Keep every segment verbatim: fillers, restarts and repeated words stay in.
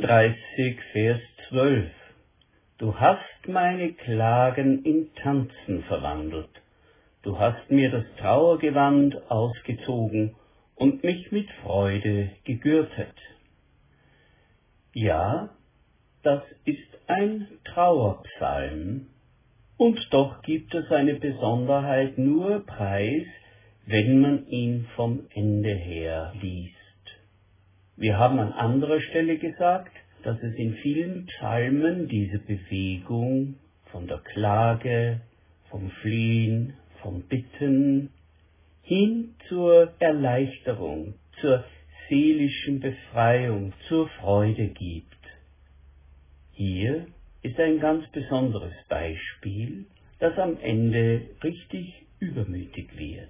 einunddreißig, Vers zwölf. Du hast meine Klagen in Tanzen verwandelt. Du hast mir das Trauergewand ausgezogen und mich mit Freude gegürtet. Ja, das ist ein Trauerpsalm, und doch gibt es eine Besonderheit nur preis, wenn man ihn vom Ende her liest. Wir haben an anderer Stelle gesagt, dass es in vielen Psalmen diese Bewegung von der Klage, vom Flehen, vom Bitten hin zur Erleichterung, zur seelischen Befreiung, zur Freude gibt. Hier ist ein ganz besonderes Beispiel, das am Ende richtig übermütig wird.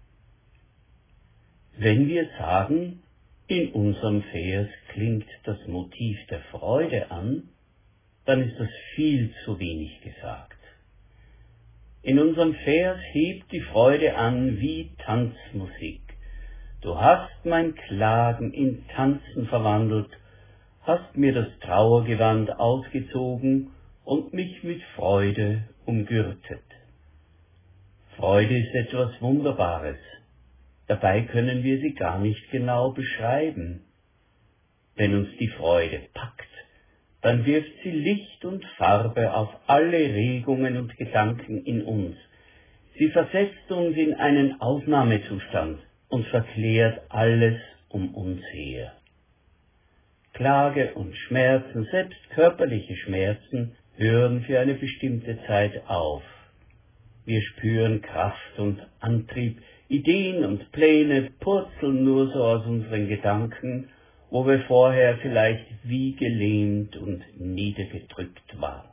Wenn wir sagen, in unserem Vers klingt das Motiv der Freude an, dann ist das viel zu wenig gesagt. In unserem Vers hebt die Freude an wie Tanzmusik. Du hast mein Klagen in Tanzen verwandelt, hast mir das Trauergewand ausgezogen und mich mit Freude umgürtet. Freude ist etwas Wunderbares. Dabei können wir sie gar nicht genau beschreiben. Wenn uns die Freude packt, dann wirft sie Licht und Farbe auf alle Regungen und Gedanken in uns. Sie versetzt uns in einen Ausnahmezustand und verklärt alles um uns her. Klage und Schmerzen, selbst körperliche Schmerzen, hören für eine bestimmte Zeit auf. Wir spüren Kraft und Antrieb, Ideen und Pläne purzeln nur so aus unseren Gedanken, wo wir vorher vielleicht wie gelähmt und niedergedrückt waren.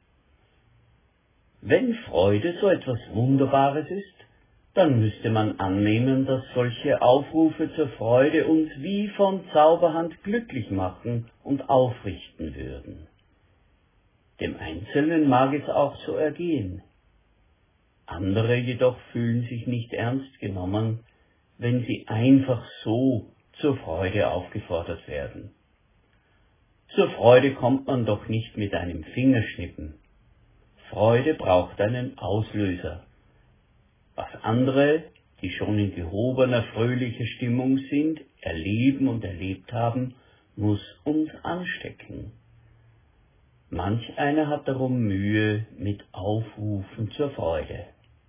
Wenn Freude so etwas Wunderbares ist, dann müsste man annehmen, dass solche Aufrufe zur Freude uns wie von Zauberhand glücklich machen und aufrichten würden. Dem Einzelnen mag es auch so ergehen. Andere jedoch fühlen sich nicht ernst genommen, wenn sie einfach so zur Freude aufgefordert werden. Zur Freude kommt man doch nicht mit einem Fingerschnippen. Freude braucht einen Auslöser. Was andere, die schon in gehobener, fröhlicher Stimmung sind, erleben und erlebt haben, muss uns anstecken. Manch einer hat darum Mühe mit Aufrufen zur Freude.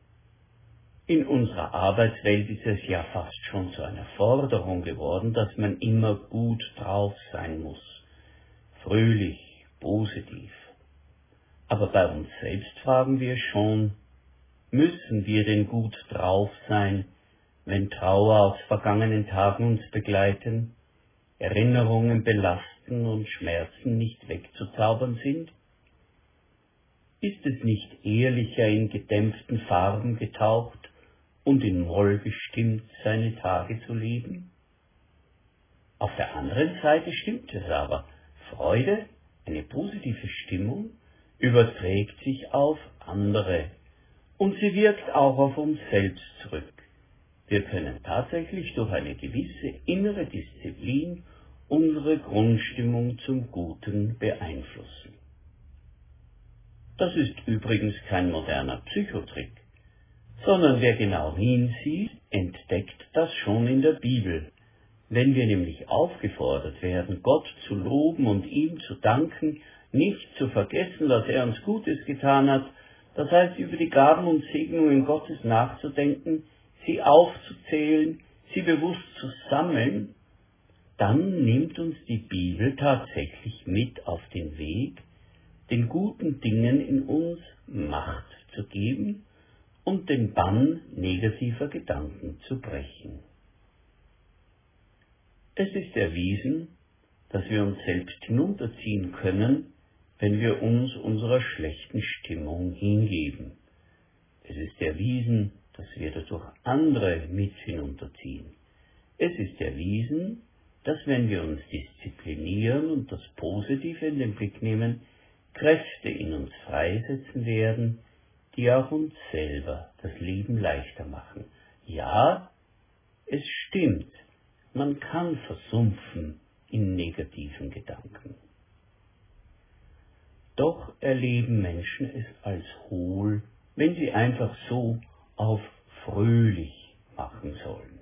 In unserer Arbeitswelt ist es ja fast schon zu einer Forderung geworden, dass man immer gut drauf sein muss, fröhlich, positiv. Aber bei uns selbst fragen wir schon, müssen wir denn gut drauf sein, wenn Trauer aus vergangenen Tagen uns begleiten, Erinnerungen belasten und Schmerzen nicht wegzuzaubern sind? Ist es nicht ehrlicher in gedämpften Farben getaucht und in Moll gestimmt seine Tage zu leben? Auf der anderen Seite stimmt es aber, Freude, eine positive Stimmung, überträgt sich auf andere und sie wirkt auch auf uns selbst zurück. Wir können tatsächlich durch eine gewisse innere Disziplin unsere Grundstimmung zum Guten beeinflussen. Das ist übrigens kein moderner Psychotrick, sondern wer genau hinsieht, entdeckt das schon in der Bibel. Wenn wir nämlich aufgefordert werden, Gott zu loben und ihm zu danken, nicht zu vergessen, dass er uns Gutes getan hat, das heißt, über die Gaben und Segnungen Gottes nachzudenken, sie aufzuzählen, sie bewusst zu sammeln, dann nimmt uns die Bibel tatsächlich mit auf den Weg, den guten Dingen in uns Macht zu geben und den Bann negativer Gedanken zu brechen. Es ist erwiesen, dass wir uns selbst hinunterziehen können, wenn wir uns unserer schlechten Stimmung hingeben. Es ist erwiesen, dass wir dadurch andere mit hinunterziehen. Es ist erwiesen, dass wenn wir uns disziplinieren und das Positive in den Blick nehmen, Kräfte in uns freisetzen werden, die auch uns selber das Leben leichter machen. Ja, es stimmt, man kann versumpfen in negativen Gedanken. Doch erleben Menschen es als hohl, wenn sie einfach so auf fröhlich machen sollen.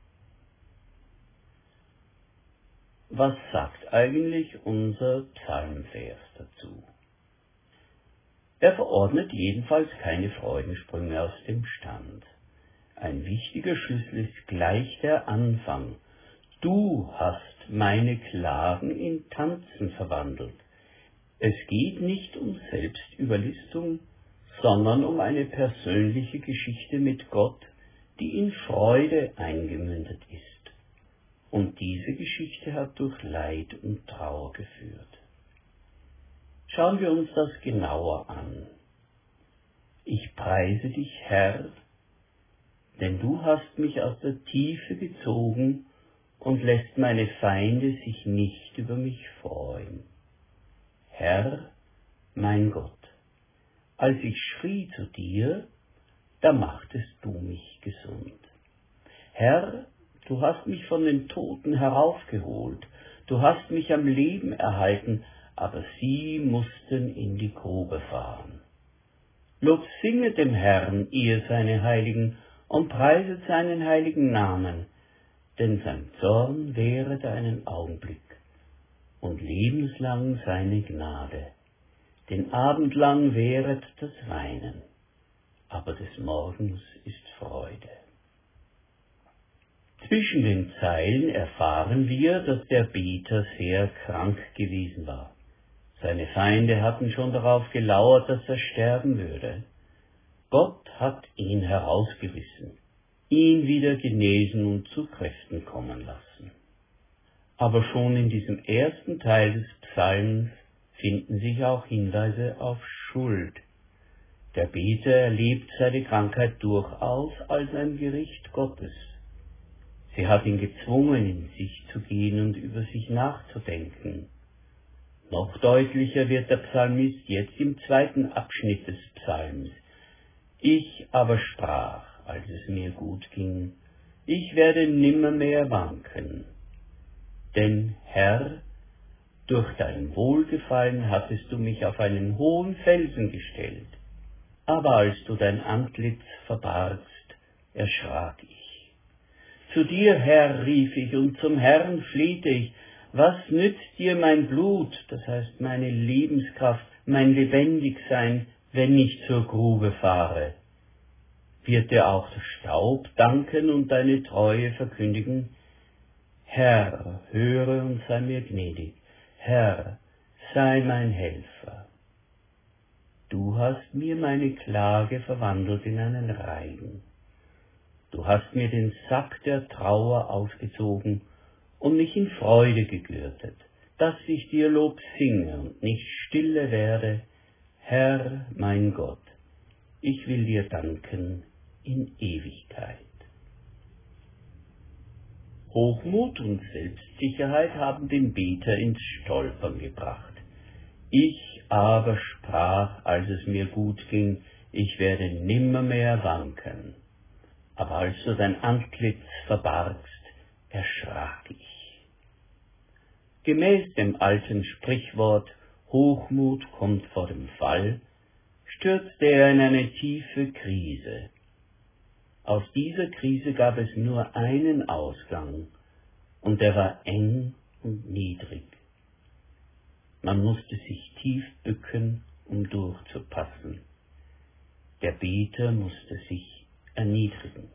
Was sagt eigentlich unser Psalmvers dazu? Er verordnet jedenfalls keine Freudensprünge aus dem Stand. Ein wichtiger Schlüssel ist gleich der Anfang. Du hast meine Klagen in Tanzen verwandelt. Es geht nicht um Selbstüberlistung, sondern um eine persönliche Geschichte mit Gott, die in Freude eingemündet ist. Und diese Geschichte hat durch Leid und Trauer geführt. Schauen wir uns das genauer an. Ich preise dich, Herr, denn du hast mich aus der Tiefe gezogen und lässt meine Feinde sich nicht über mich freuen. Herr, mein Gott, als ich schrie zu dir, da machtest du mich gesund. Herr, du hast mich von den Toten heraufgeholt, du hast mich am Leben erhalten, aber sie mussten in die Grube fahren. Lob singet dem Herrn, ihr seine Heiligen, und preiset seinen heiligen Namen, denn sein Zorn währet einen Augenblick und lebenslang seine Gnade. Den Abend lang währet das Weinen, aber des Morgens ist Freude. Zwischen den Zeilen erfahren wir, dass der Beter sehr krank gewesen war. Seine Feinde hatten schon darauf gelauert, dass er sterben würde. Gott hat ihn herausgerissen, ihn wieder genesen und zu Kräften kommen lassen. Aber schon in diesem ersten Teil des Psalms finden sich auch Hinweise auf Schuld. Der Beter erlebt seine Krankheit durchaus als ein Gericht Gottes. Sie hat ihn gezwungen, in sich zu gehen und über sich nachzudenken. Noch deutlicher wird der Psalmist jetzt im zweiten Abschnitt des Psalms. Ich aber sprach, als es mir gut ging, ich werde nimmermehr wanken. Denn, Herr, durch dein Wohlgefallen hattest du mich auf einen hohen Felsen gestellt. Aber als du dein Antlitz verbargst, erschrak ich. Zu dir, Herr, rief ich, und zum Herrn flehte ich. Was nützt dir mein Blut, das heißt meine Lebenskraft, mein Lebendigsein, wenn ich zur Grube fahre? Wird dir auch der Staub danken und deine Treue verkündigen? Herr, höre und sei mir gnädig. Herr, sei mein Helfer. Du hast mir meine Klage verwandelt in einen Reigen. Du hast mir den Sack der Trauer ausgezogen und mich in Freude gegürtet, dass ich dir Lob singe und nicht stille werde. Herr, mein Gott, ich will dir danken in Ewigkeit. Hochmut und Selbstsicherheit haben den Beter ins Stolpern gebracht. Ich aber sprach, als es mir gut ging, ich werde nimmermehr wanken. Aber als du dein Antlitz verbargst, erschrak ich. Gemäß dem alten Sprichwort, Hochmut kommt vor dem Fall, stürzte er in eine tiefe Krise. Aus dieser Krise gab es nur einen Ausgang, und der war eng und niedrig. Man musste sich tief bücken, um durchzupassen. Der Beter musste sich erniedrigen.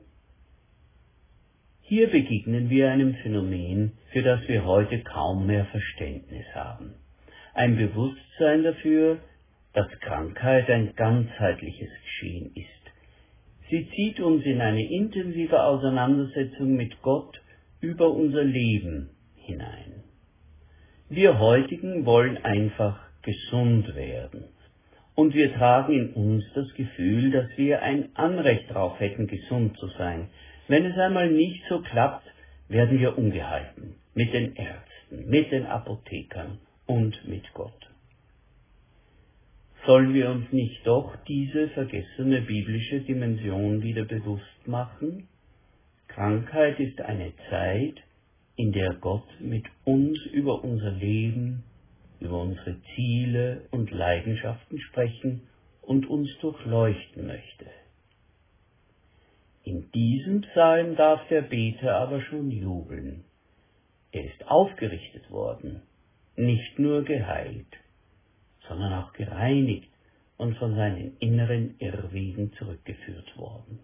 Hier begegnen wir einem Phänomen, für das wir heute kaum mehr Verständnis haben. Ein Bewusstsein dafür, dass Krankheit ein ganzheitliches Geschehen ist. Sie zieht uns in eine intensive Auseinandersetzung mit Gott über unser Leben hinein. Wir heutigen wollen einfach gesund werden. Und wir tragen in uns das Gefühl, dass wir ein Anrecht darauf hätten, gesund zu sein. Wenn es einmal nicht so klappt, werden wir ungehalten mit den Ärzten, mit den Apothekern und mit Gott. Sollen wir uns nicht doch diese vergessene biblische Dimension wieder bewusst machen? Krankheit ist eine Zeit, in der Gott mit uns über unser Leben, über unsere Ziele und Leidenschaften sprechen und uns durchleuchten möchte. In diesem Psalm darf der Beter aber schon jubeln. Er ist aufgerichtet worden, nicht nur geheilt, sondern auch gereinigt und von seinen inneren Irrwegen zurückgeführt worden.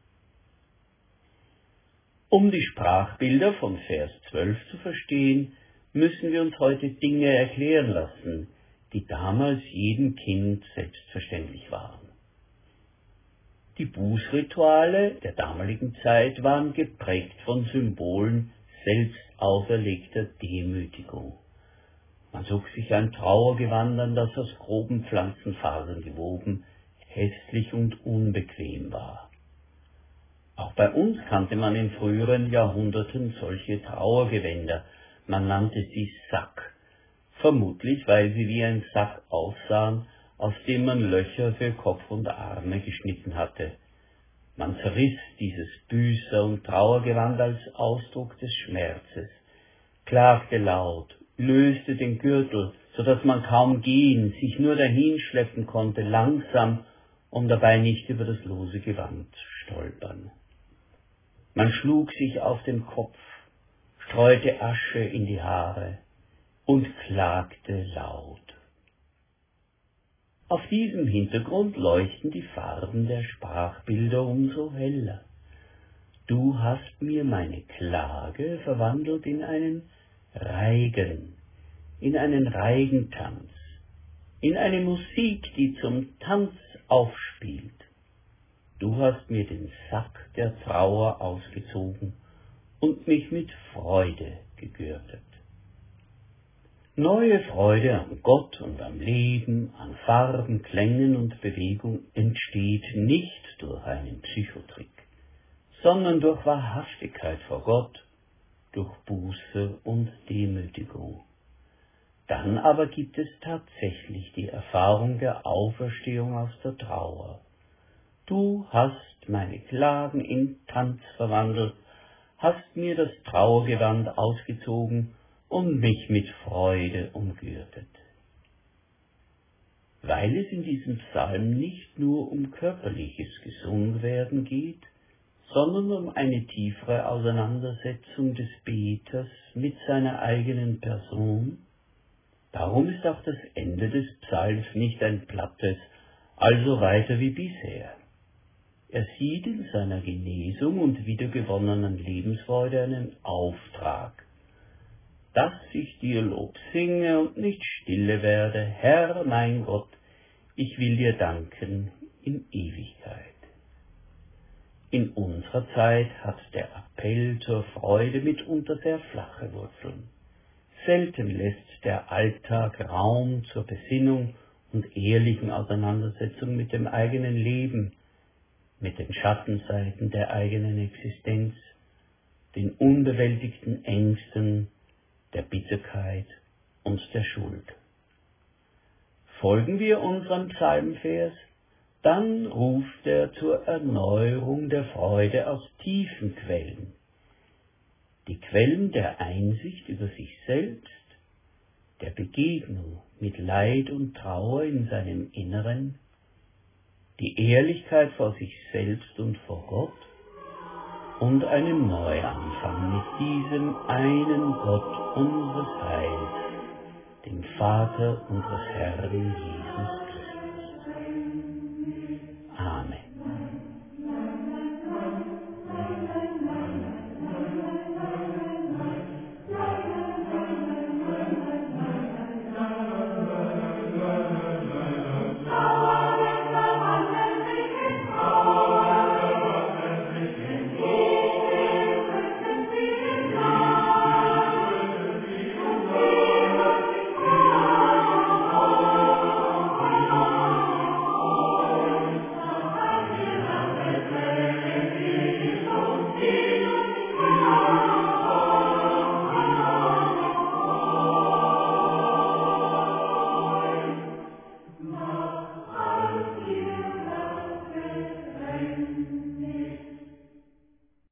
Um die Sprachbilder von Vers zwölf zu verstehen, müssen wir uns heute Dinge erklären lassen, die damals jedem Kind selbstverständlich waren. Die Bußrituale der damaligen Zeit waren geprägt von Symbolen selbst auferlegter Demütigung. Man zog sich ein Trauergewand an, das aus groben Pflanzenfasern gewoben, hässlich und unbequem war. Auch bei uns kannte man in früheren Jahrhunderten solche Trauergewänder. Man nannte sie Sack, vermutlich weil sie wie ein Sack aussahen, aus dem man Löcher für Kopf und Arme geschnitten hatte. Man zerriss dieses Büßer- und Trauergewand als Ausdruck des Schmerzes, klagte laut, löste den Gürtel, so dass man kaum gehen, sich nur dahinschleppen konnte, langsam, um dabei nicht über das lose Gewand stolpern. Man schlug sich auf den Kopf, streute Asche in die Haare und klagte laut. Auf diesem Hintergrund leuchten die Farben der Sprachbilder umso heller. Du hast mir meine Klage verwandelt in einen Reigen, in einen Reigentanz, in eine Musik, die zum Tanz aufspielt. Du hast mir den Sack der Trauer ausgezogen und mich mit Freude gegürtet. Neue Freude an Gott und am Leben, an Farben, Klängen und Bewegung entsteht nicht durch einen Psychotrick, sondern durch Wahrhaftigkeit vor Gott, durch Buße und Demütigung. Dann aber gibt es tatsächlich die Erfahrung der Auferstehung aus der Trauer. Du hast meine Klagen in Tanz verwandelt, hast mir das Trauergewand ausgezogen und mich mit Freude umgürtet. Weil es in diesem Psalm nicht nur um körperliches Gesungwerden geht, sondern um eine tiefere Auseinandersetzung des Beters mit seiner eigenen Person, darum ist auch das Ende des Psalms nicht ein plattes „Also weiter wie bisher“. Er sieht in seiner Genesung und wiedergewonnenen Lebensfreude einen Auftrag, dass ich dir Lob singe und nicht stille werde, Herr mein Gott, ich will dir danken in Ewigkeit. In unserer Zeit hat der Appell zur Freude mitunter sehr flache Wurzeln. Selten lässt der Alltag Raum zur Besinnung und ehrlichen Auseinandersetzung mit dem eigenen Leben, mit den Schattenseiten der eigenen Existenz, den unbewältigten Ängsten, der Bitterkeit und der Schuld. Folgen wir unserem Psalmvers, dann ruft er zur Erneuerung der Freude aus tiefen Quellen. Die Quellen der Einsicht über sich selbst, der Begegnung mit Leid und Trauer in seinem Inneren, die Ehrlichkeit vor sich selbst und vor Gott und einem Neuanfang mit diesem einen Gott unseres Heils, dem Vater unseres Herrn Jesus